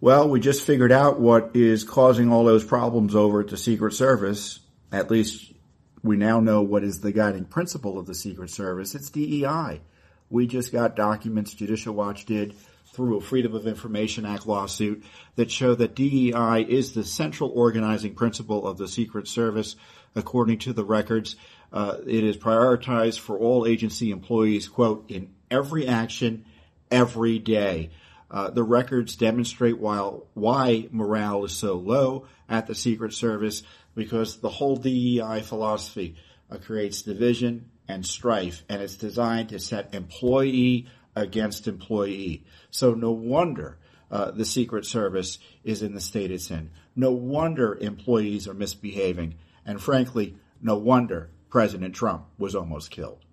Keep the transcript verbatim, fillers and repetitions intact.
Well, we just figured out what is causing all those problems over at the Secret Service. At least we now know what is the guiding principle of the Secret Service. It's D E I. We just got documents Judicial Watch did through a Freedom of Information Act lawsuit that show that D E I is the central organizing principle of the Secret Service. According to the records, uh, it is prioritized for all agency employees, quote, in every action, every day. Uh, the records demonstrate while, why morale is so low at the Secret Service, because the whole D E I philosophy uh, creates division and strife, and it's designed to set employee against employee. So no wonder uh, the Secret Service is in the state it's in. No wonder employees are misbehaving. And frankly, no wonder President Trump was almost killed.